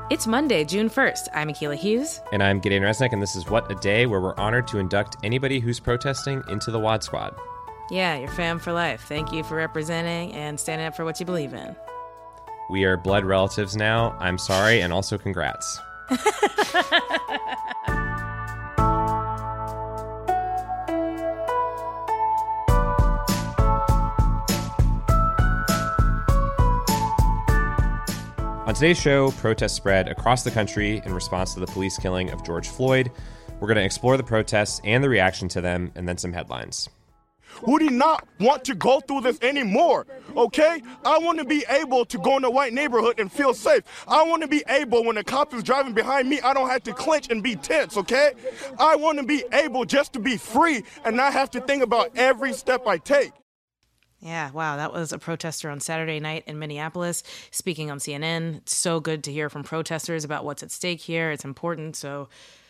It's Monday, June 1st. I'm Akilah Hughes. And I'm Gideon Resnick, and this is What a Day, where we're honored to induct anybody who's protesting into the WAD Squad. Yeah, your fam for life. Thank you for representing and standing up for what you believe in. We are blood relatives now. I'm sorry, and also congrats. On today's show, protests spread across the country in response to the police killing of George Floyd. We're going to explore the protests and the reaction to them, and then some headlines. We do not want to go through this anymore, okay? I want to be able to go in a white neighborhood and feel safe. I want to be able, when a cop is driving behind me, I don't have to clench and be tense, okay? I want to be able just to be free and not have to think about every step I take. Yeah, wow, that was a protester on Saturday night in Minneapolis speaking on CNN. It's so good to hear from protesters about what's at stake here. It's important, so,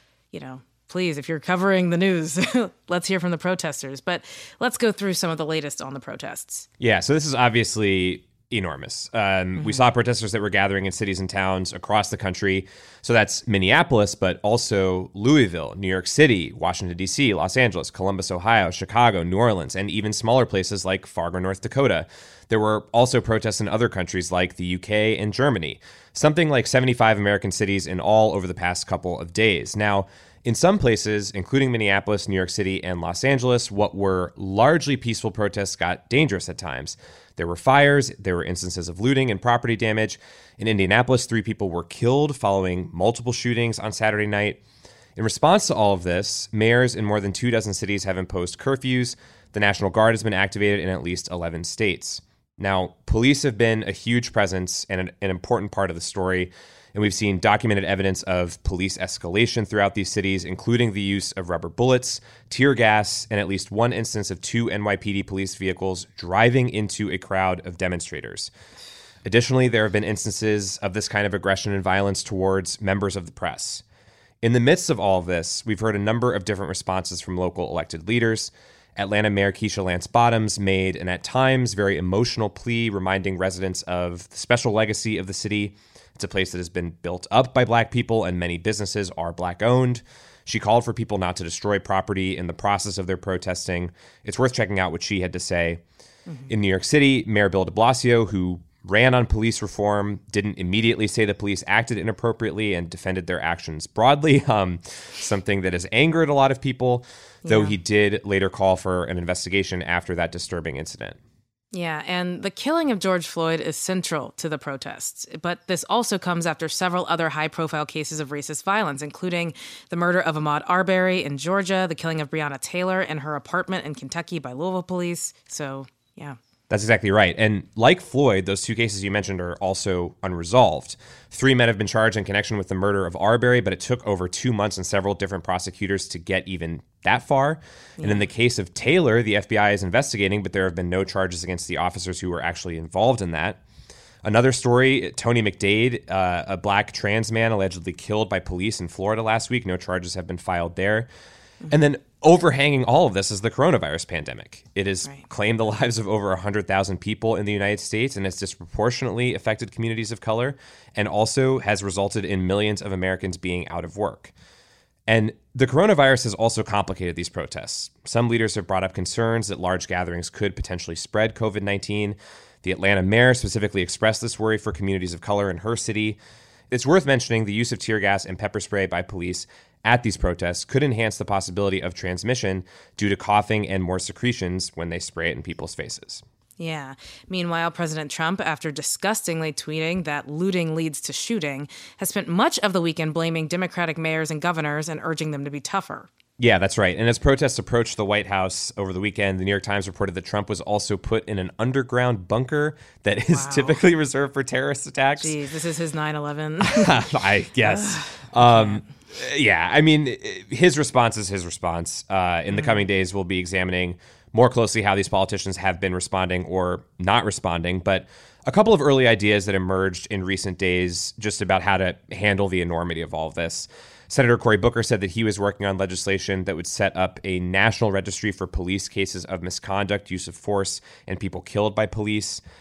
please, if you're covering the news, let's hear from the protesters. But let's go through some of the latest on the protests. Yeah, so this is obviously enormous. We saw protesters that were gathering in cities and towns across the country. So that's Minneapolis, but also Louisville, New York City, Washington, D.C., Los Angeles, Columbus, Ohio, Chicago, New Orleans, and even smaller places like Fargo, North Dakota. There were also protests in other countries like the UK and Germany. Something like 75 American cities in all over the past couple of days. Now, in some places, including Minneapolis, New York City, and Los Angeles, what were largely peaceful protests got dangerous at times. There were fires, there were instances of looting and property damage. In Indianapolis, 3 people were killed following multiple shootings on Saturday night. In response to all of this, mayors in more than 24 cities have imposed curfews. The National Guard has been activated in at least 11 states. Now, police have been a huge presence and an important part of the story. And we've seen documented evidence of police escalation throughout these cities, including the use of rubber bullets, tear gas, and at least one instance of 2 NYPD police vehicles driving into a crowd of demonstrators. Additionally, there have been instances of this kind of aggression and violence towards members of the press. In the midst of all of this, we've heard a number of different responses from local elected leaders. Atlanta Mayor Keisha Lance Bottoms made an at times very emotional plea, reminding residents of the special legacy of the city. It's a place that has been built up by Black people, and many businesses are Black-owned. She called for people not to destroy property in the process of their protesting. It's worth checking out what she had to say. In New York City, Mayor Bill de Blasio, who ran on police reform, didn't immediately say the police acted inappropriately and defended their actions broadly, something that has angered a lot of people, though he did later call for an investigation after that disturbing incident. Yeah, and the killing of George Floyd is central to the protests. But this also comes after several other high-profile cases of racist violence, including the murder of Ahmaud Arbery in Georgia, the killing of Breonna Taylor in her apartment in Kentucky by Louisville police. So, yeah. That's exactly right. And like Floyd, those 2 cases you mentioned are also unresolved. 3 men have been charged in connection with the murder of Arbery, but it took over 2 months and several different prosecutors to get even that far. Yeah. And in the case of Taylor, the FBI is investigating, but there have been no charges against the officers who were actually involved in that. Another story, Tony McDade, a Black trans man allegedly killed by police in Florida last week. No charges have been filed there. And then overhanging all of this is the coronavirus pandemic. It has claimed the lives of over 100,000 people in the United States and has disproportionately affected communities of color, and also has resulted in millions of Americans being out of work. And the coronavirus has also complicated these protests. Some leaders have brought up concerns that large gatherings could potentially spread COVID-19. The Atlanta mayor specifically expressed this worry for communities of color in her city. It's worth mentioning the use of tear gas and pepper spray by police at these protests could enhance the possibility of transmission due to coughing and more secretions when they spray it in people's faces. Yeah. Meanwhile, President Trump, after disgustingly tweeting that looting leads to shooting, has spent much of the weekend blaming Democratic mayors and governors and urging them to be tougher. Yeah, that's right. And as protests approached the White House over the weekend, the New York Times reported that Trump was also put in an underground bunker that is typically reserved for terrorist attacks. Geez, this is his 9/11. I guess. Yeah, I mean, his response is his response. In the coming days, we'll be examining more closely how these politicians have been responding or not responding. But a couple of early ideas that emerged in recent days just about how to handle the enormity of all of this. Senator Cory Booker said that he was working on legislation that would set up a national registry for police cases of misconduct, use of force, and people killed by police.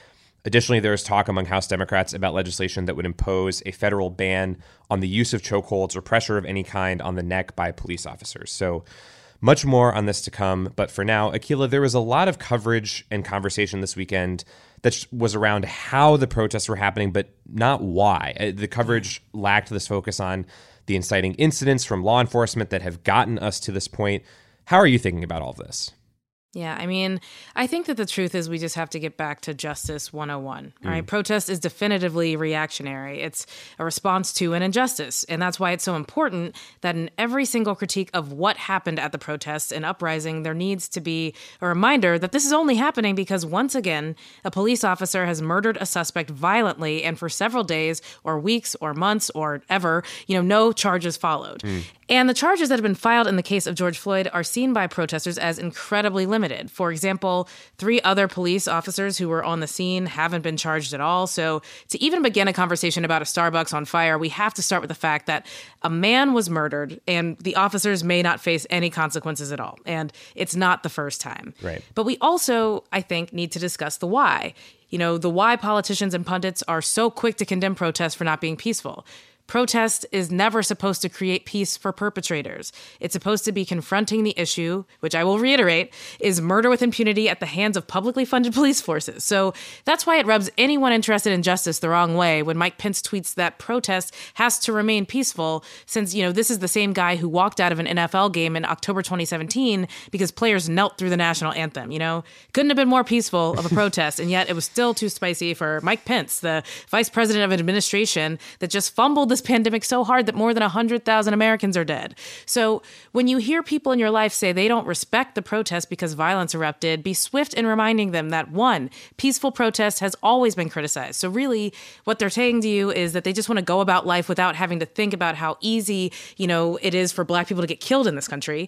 Additionally, there is talk among House Democrats about legislation that would impose a federal ban on the use of chokeholds or pressure of any kind on the neck by police officers. So much more on this to come. But for now, Akilah, there was a lot of coverage and conversation this weekend that was around how the protests were happening, but not why. The coverage lacked this focus on the inciting incidents from law enforcement that have gotten us to this point. How are you thinking about all of this? Yeah, I mean, I think that the truth is we just have to get back to Justice 101. All right, protest is definitively reactionary. It's a response to an injustice. And that's why it's so important that in every single critique of what happened at the protests and uprising, there needs to be a reminder that this is only happening because once again, a police officer has murdered a suspect violently and for several days or weeks or months or ever, no charges followed. And the charges that have been filed in the case of George Floyd are seen by protesters as incredibly limited. For example, 3 other police officers who were on the scene haven't been charged at all. So to even begin a conversation about a Starbucks on fire, we have to start with the fact that a man was murdered and the officers may not face any consequences at all. And it's not the first time. Right. But we also, I think, need to discuss the why. The why politicians and pundits are so quick to condemn protests for not being peaceful. Protest is never supposed to create peace for perpetrators. It's supposed to be confronting the issue, which I will reiterate, is murder with impunity at the hands of publicly funded police forces. So that's why it rubs anyone interested in justice the wrong way when Mike Pence tweets that protest has to remain peaceful, since, this is the same guy who walked out of an NFL game in October 2017 because players knelt through the national anthem. Couldn't have been more peaceful of a protest, and yet it was still too spicy for Mike Pence, the vice president of an administration that just fumbled this pandemic so hard that more than 100,000 Americans are dead. So when you hear people in your life say they don't respect the protest because violence erupted, be swift in reminding them that, 1, peaceful protest has always been criticized. So really what they're saying to you is that they just want to go about life without having to think about how easy, it is for Black people to get killed in this country.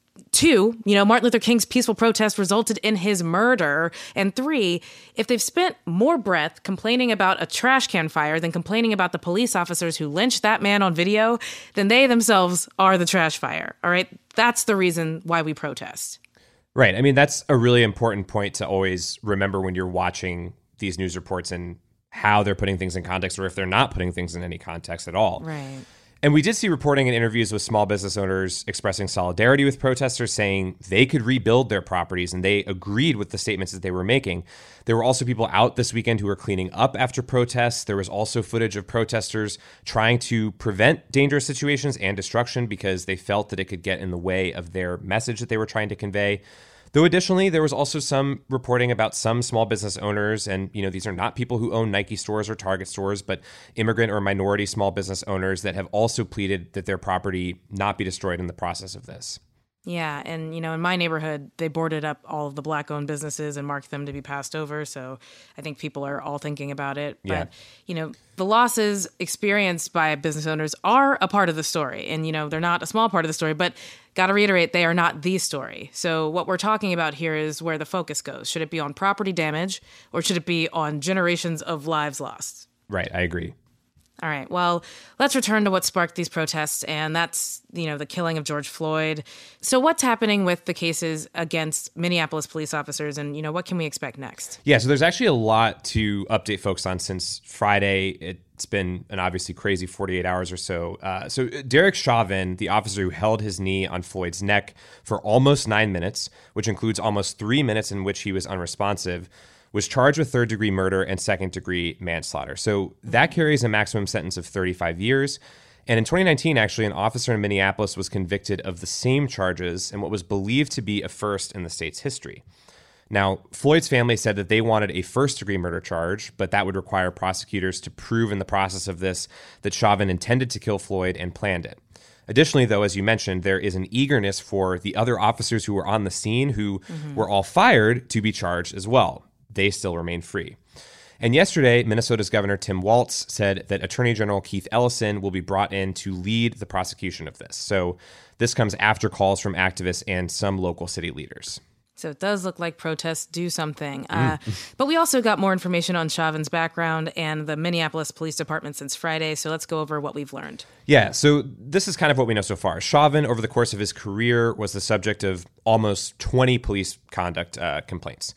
2, Martin Luther King's peaceful protest resulted in his murder. And 3, if they've spent more breath complaining about a trash can fire than complaining about the police officers who lynched that man on video, then they themselves are the trash fire. All right. That's the reason why we protest. Right. I mean, that's a really important point to always remember when you're watching these news reports and how they're putting things in context, or if they're not putting things in any context at all. Right. And we did see reporting and interviews with small business owners expressing solidarity with protesters, saying they could rebuild their properties, and they agreed with the statements that they were making. There were also people out this weekend who were cleaning up after protests. There was also footage of protesters trying to prevent dangerous situations and destruction because they felt that it could get in the way of their message that they were trying to convey. Though additionally, there was also some reporting about some small business owners, and these are not people who own Nike stores or Target stores, but immigrant or minority small business owners that have also pleaded that their property not be destroyed in the process of this. Yeah. And, in my neighborhood, they boarded up all of the Black-owned businesses and marked them to be passed over. So I think people are all thinking about it. But, the losses experienced by business owners are a part of the story. And, they're not a small part of the story. But got to reiterate, they are not the story. So what we're talking about here is where the focus goes. Should it be on property damage, or should it be on generations of lives lost? Right. I agree. All right. Well, let's return to what sparked these protests, and that's, the killing of George Floyd. So what's happening with the cases against Minneapolis police officers, and, what can we expect next? Yeah, so there's actually a lot to update folks on since Friday. It's been an obviously crazy 48 hours or so. So Derek Chauvin, the officer who held his knee on Floyd's neck for almost 9 minutes, which includes almost 3 minutes in which he was unresponsive, was charged with third-degree murder and second-degree manslaughter. So that carries a maximum sentence of 35 years. And in 2019, actually, an officer in Minneapolis was convicted of the same charges in what was believed to be a first in the state's history. Now, Floyd's family said that they wanted a first-degree murder charge, but that would require prosecutors to prove in the process of this that Chauvin intended to kill Floyd and planned it. Additionally, though, as you mentioned, there is an eagerness for the other officers who were on the scene who were all fired to be charged as well. They still remain free. And yesterday, Minnesota's Governor Tim Walz said that Attorney General Keith Ellison will be brought in to lead the prosecution of this. So this comes after calls from activists and some local city leaders. So it does look like protests do something. But we also got more information on Chauvin's background and the Minneapolis Police Department since Friday. So let's go over what we've learned. Yeah, so this is kind of what we know so far. Chauvin, over the course of his career, was the subject of almost 20 police conduct complaints.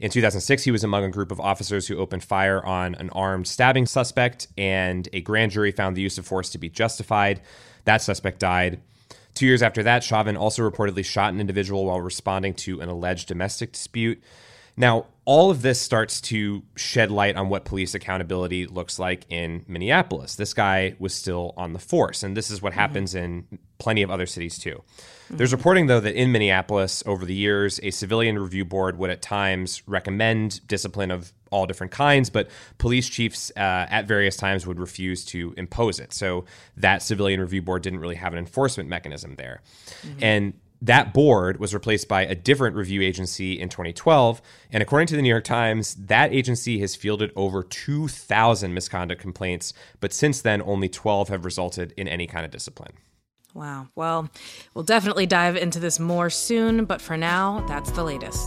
In 2006, he was among a group of officers who opened fire on an armed stabbing suspect, and a grand jury found the use of force to be justified. That suspect died. 2 years after that, Chauvin also reportedly shot an individual while responding to an alleged domestic dispute. Now, all of this starts to shed light on what police accountability looks like in Minneapolis. This guy was still on the force, and this is what happens in plenty of other cities too. There's reporting, though, that in Minneapolis over the years, a civilian review board would at times recommend discipline of all different kinds, but police chiefs at various times would refuse to impose it. So that civilian review board didn't really have an enforcement mechanism there. And that board was replaced by a different review agency in 2012. And according to the New York Times, that agency has fielded over 2,000 misconduct complaints. But since then, only 12 have resulted in any kind of discipline. Wow. Well, we'll definitely dive into this more soon. But for now, that's the latest.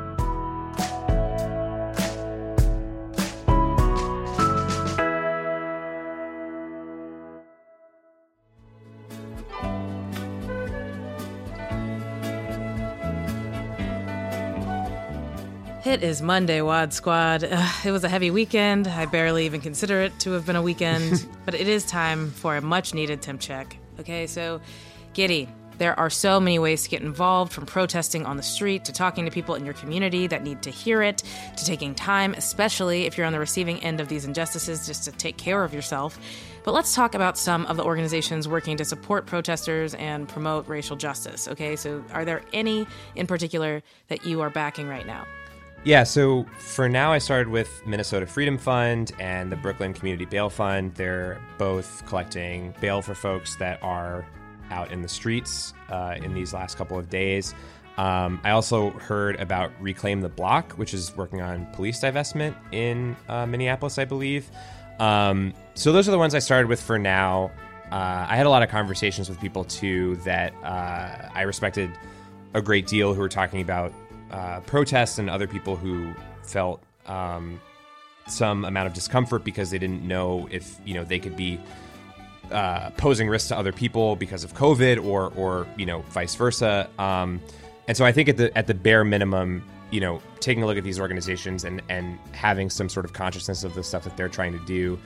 It is Monday, Wad Squad. It was a heavy weekend. I barely even consider it to have been a weekend, but it is time for a much-needed temp check. Okay, so Giddy, there are so many ways to get involved, from protesting on the street to talking to people in your community that need to hear it, to taking time, especially if you're on the receiving end of these injustices, just to take care of yourself. But let's talk about some of the organizations working to support protesters and promote racial justice. Okay, so are there any in particular that you are backing right now? Yeah, so for now, I started with Minnesota Freedom Fund and the Brooklyn Community Bail Fund. They're both collecting bail for folks that are out in the streets in these last couple of days. I also heard about Reclaim the Block, which is working on police divestment in Minneapolis, I believe. So those are the ones I started with for now. I had a lot of conversations with people, too, that I respected a great deal, who were talking about protests, and other people who felt some amount of discomfort because they didn't know if they could be posing risks to other people because of COVID, or vice versa. And so I think at the bare minimum, taking a look at these organizations and having some sort of consciousness of the stuff that they're trying to do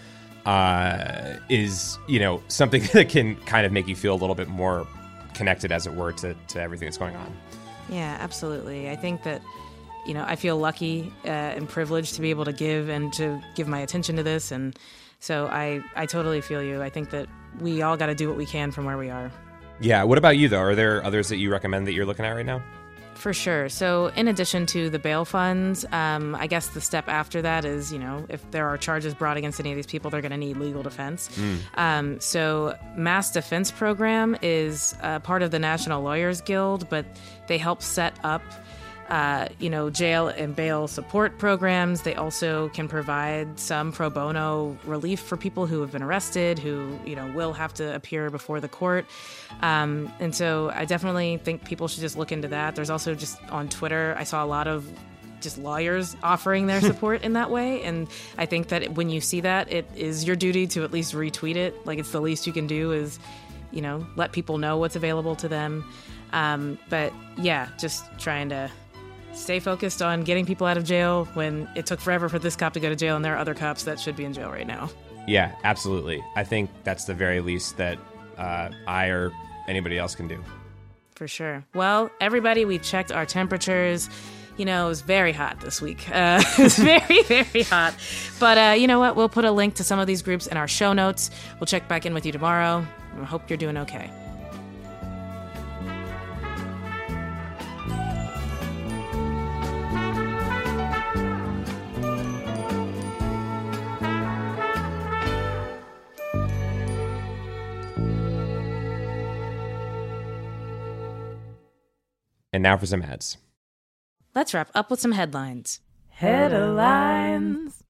is something that can kind of make you feel a little bit more connected, as it were, to everything that's going on. Yeah, absolutely. I think that, I feel lucky and privileged to be able to give my attention to this. And so I totally feel you. I think that we all got to do what we can from where we are. Yeah. What about you, though? Are there others that you recommend that you're looking at right now? For sure. So in addition to the bail funds, I guess the step after that is, if there are charges brought against any of these people, they're going to need legal defense. So Mass Defense Program is part of the National Lawyers Guild, but they help set up jail and bail support programs. They also can provide some pro bono relief for people who have been arrested, who, will have to appear before the court. And so I definitely think people should just look into that. There's also just on Twitter, I saw a lot of just lawyers offering their support in that way. And I think that when you see that, it is your duty to at least retweet it. Like, it's the least you can do is, let people know what's available to them. But yeah, just trying to stay focused on getting people out of jail when it took forever for this cop to go to jail, and there are other cops that should be in jail right now. Yeah, absolutely. I think that's the very least that I or anybody else can do. For sure. Well, everybody, we've checked our temperatures. It was very hot this week. It was very, very hot. But you know what? We'll put a link to some of these groups in our show notes. We'll check back in with you tomorrow. I hope you're doing okay. And now for some ads. Let's wrap up with some headlines. Headlines.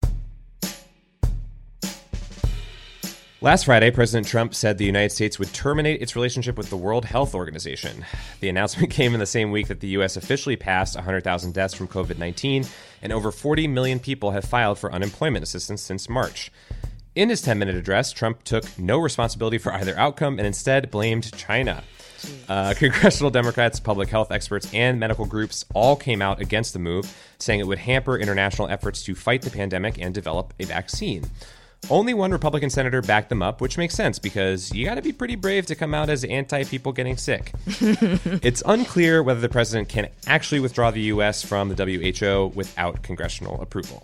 Last Friday, President Trump said the United States would terminate its relationship with the World Health Organization. The announcement came in the same week that the U.S. officially passed 100,000 deaths from COVID-19, and over 40 million people have filed for unemployment assistance since March. In his 10-minute address, Trump took no responsibility for either outcome and instead blamed China. Congressional Democrats, public health experts, and medical groups all came out against the move, saying it would hamper international efforts to fight the pandemic and develop a vaccine. Only one Republican senator backed them up, which makes sense because you got to be pretty brave to come out as anti-people getting sick. It's unclear whether the president can actually withdraw the U.S. from the WHO without congressional approval.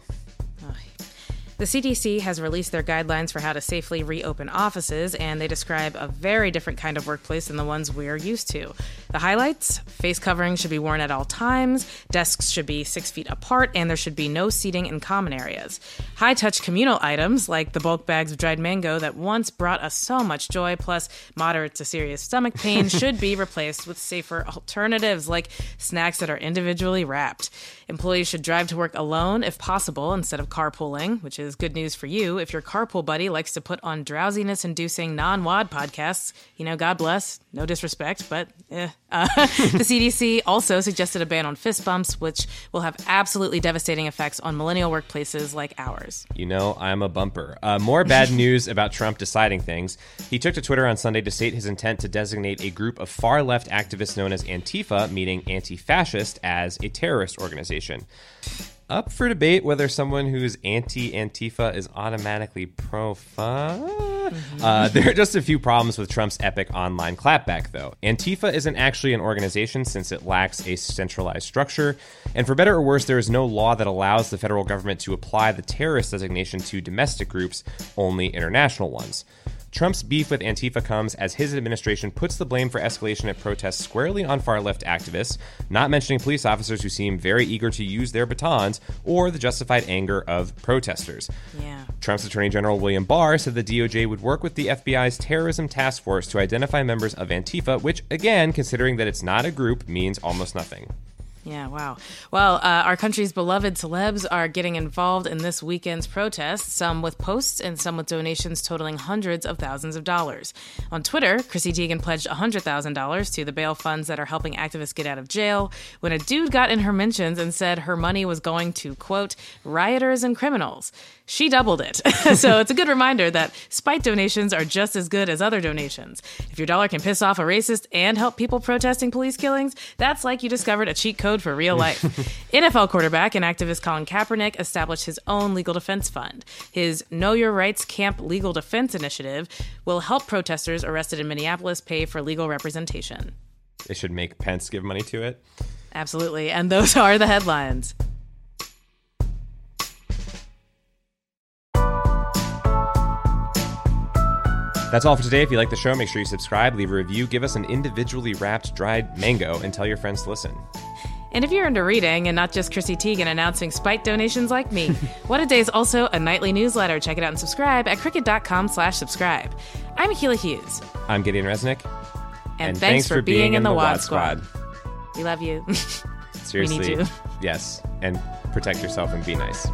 The CDC has released their guidelines for how to safely reopen offices, and they describe a very different kind of workplace than the ones we're used to. The highlights: face coverings should be worn at all times, desks should be 6 feet apart, and there should be no seating in common areas. High-touch communal items, like the bulk bags of dried mango that once brought us so much joy, plus moderate to serious stomach pain, should be replaced with safer alternatives, like snacks that are individually wrapped. Employees should drive to work alone, if possible, instead of carpooling, which is good news for you if your carpool buddy likes to put on drowsiness-inducing non-WAD podcasts. God bless. No disrespect, but The CDC also suggested a ban on fist bumps, which will have absolutely devastating effects on millennial workplaces like ours. I'm a bumper. More bad news about Trump deciding things. He took to Twitter on Sunday to state his intent to designate a group of far-left activists known as Antifa, meaning anti-fascist, as a terrorist organization. Up for debate whether someone who's anti-Antifa is automatically pro-fun. There are just a few problems with Trump's epic online clapback, though. Antifa isn't actually an organization since it lacks a centralized structure. And for better or worse, there is no law that allows the federal government to apply the terrorist designation to domestic groups, only international ones. Trump's beef with Antifa comes as his administration puts the blame for escalation at protests squarely on far-left activists, not mentioning police officers who seem very eager to use their batons or the justified anger of protesters. Yeah. Trump's Attorney General William Barr said the DOJ would work with the FBI's terrorism task force to identify members of Antifa, which, again, considering that it's not a group, means almost nothing. Yeah, wow. Well, our country's beloved celebs are getting involved in this weekend's protests, some with posts and some with donations totaling hundreds of thousands of dollars. On Twitter, Chrissy Teigen pledged $100,000 to the bail funds that are helping activists get out of jail when a dude got in her mentions and said her money was going to, quote, rioters and criminals. She doubled it. So it's a good reminder that spite donations are just as good as other donations. If your dollar can piss off a racist and help people protesting police killings, that's like you discovered a cheat code for real life. NFL quarterback and activist Colin Kaepernick established his own legal defense fund. His Know Your Rights Camp Legal Defense Initiative will help protesters arrested in Minneapolis pay for legal representation. They should make Pence give money to it. Absolutely. And those are the headlines. That's all for today. If you like the show, make sure you subscribe, leave a review, give us an individually wrapped dried mango, and tell your friends to listen. And if you're into reading and not just Chrissy Teigen announcing spite donations like me, What a Day is also a nightly newsletter. Check it out and subscribe at cricket.com/subscribe. I'm Akilah Hughes. I'm Gideon Resnick. And thanks for being in the WAD Squad. We love you. Seriously. We need you. Yes. And protect yourself and be nice.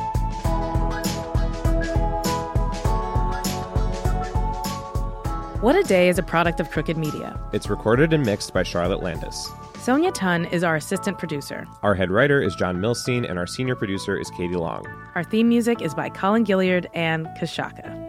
What a Day is a product of Crooked Media. It's recorded and mixed by Charlotte Landis. Sonia Tun is our assistant producer. Our head writer is John Milstein, and our senior producer is Katie Long. Our theme music is by Colin Gilliard and Kashaka.